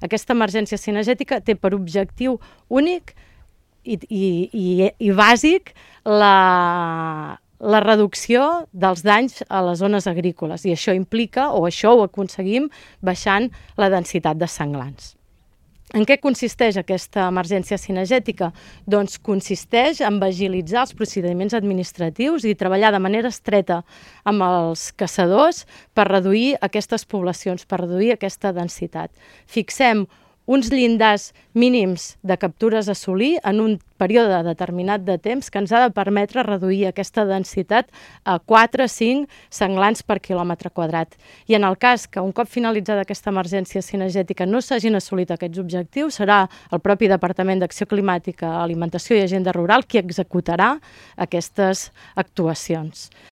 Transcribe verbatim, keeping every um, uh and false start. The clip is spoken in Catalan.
Aquesta emergència cinegètica té per objectiu únic i, i, i, i bàsic la, la reducció dels danys a les zones agrícoles, i això implica, o això ho aconseguim, baixant la densitat de senglars. En què consisteix aquesta emergència cinegètica? Doncs consisteix en agilitzar els procediments administratius i treballar de manera estreta amb els caçadors per reduir aquestes poblacions, per reduir aquesta densitat. Fixem uns llindars mínims de captures a assolir en un període determinat de temps que ens ha de permetre reduir aquesta densitat a quatre a cinc senglars per quilòmetre quadrat. I en el cas que un cop finalitzada aquesta emergència cinegètica no s'hagin assolit aquests objectius, serà el propi Departament d'Acció Climàtica, Alimentació i Agenda Rural qui executarà aquestes actuacions.